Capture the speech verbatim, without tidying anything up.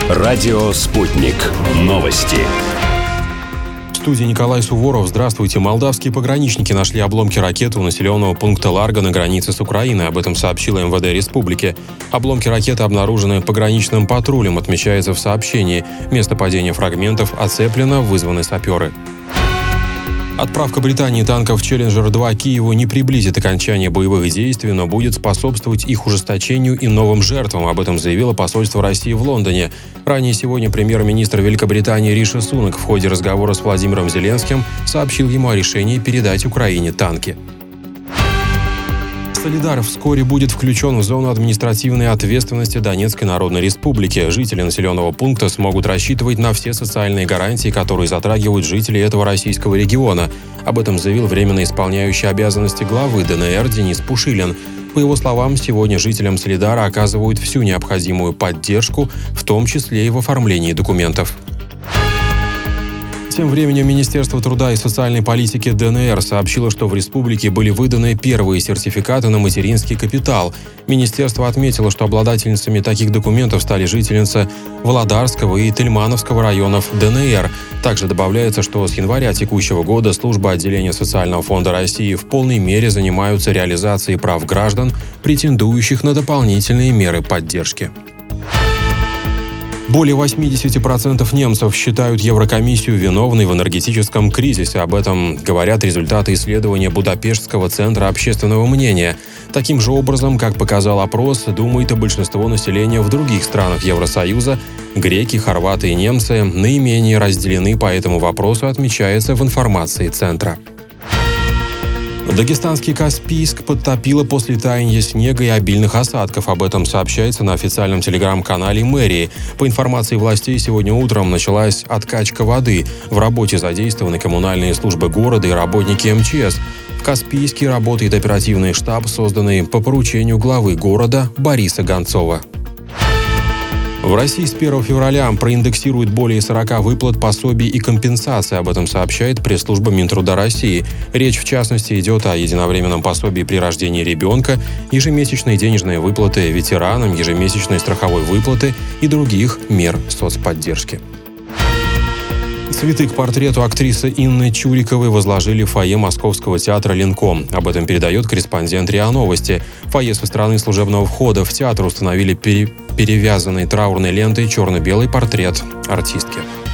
Радио «Спутник». Новости. В студии Николай Суворов. Здравствуйте. Молдавские пограничники нашли обломки ракеты у населенного пункта Ларго на границе с Украиной. Об этом сообщила эм вэ дэ республики. Обломки ракеты обнаружены пограничным патрулем, отмечается в сообщении. Место падения фрагментов оцеплено, вызваны саперы. Отправка Британии танков «Челленджер два» Киеву не приблизит окончание боевых действий, но будет способствовать их ужесточению и новым жертвам. Об этом заявило посольство России в Лондоне. Ранее сегодня премьер-министр Великобритании Риши Сунак в ходе разговора с Владимиром Зеленским сообщил ему о решении передать Украине танки. Солидар вскоре будет включен в зону административной ответственности Донецкой Народной Республики. Жители населенного пункта смогут рассчитывать на все социальные гарантии, которые затрагивают жителей этого российского региона. Об этом заявил временно исполняющий обязанности главы дэ эн эр Денис Пушилин. По его словам, сегодня жителям Солидара оказывают всю необходимую поддержку, в том числе и в оформлении документов. Тем временем Министерство труда и социальной политики дэ эн эр сообщило, что в республике были выданы первые сертификаты на материнский капитал. Министерство отметило, что обладательницами таких документов стали жительницы Володарского и Тельмановского районов дэ эн эр. Также добавляется, что с января текущего года службы отделения Социального фонда России в полной мере занимаются реализацией прав граждан, претендующих на дополнительные меры поддержки. Более восемьдесят процентов немцев считают Еврокомиссию виновной в энергетическом кризисе. Об этом говорят результаты исследования Будапештского центра общественного мнения. Таким же образом, как показал опрос, думает и большинство населения в других странах Евросоюза. Греки, хорваты и немцы наименее разделены по этому вопросу, отмечается в информации центра. Дагестанский Каспийск подтопило после таяния снега и обильных осадков. Об этом сообщается на официальном телеграм-канале мэрии. По информации властей, сегодня утром началась откачка воды. В работе задействованы коммунальные службы города и работники эм че эс. В Каспийске работает оперативный штаб, созданный по поручению главы города Бориса Гонцова. В России с первого февраля проиндексируют более сорока выплат, пособий и компенсаций. Об этом сообщает пресс-служба Минтруда России. Речь, в частности, идет о единовременном пособии при рождении ребенка, ежемесячные денежные выплаты ветеранам, ежемесячной страховой выплаты и других мер соцподдержки. Цветы к портрету актрисы Инны Чуриковой возложили в фойе Московского театра «Ленком». Об этом передает корреспондент РИА Новости. В фойе со стороны служебного входа в театр установили пере... перевязанный траурной лентой черно-белый портрет артистки.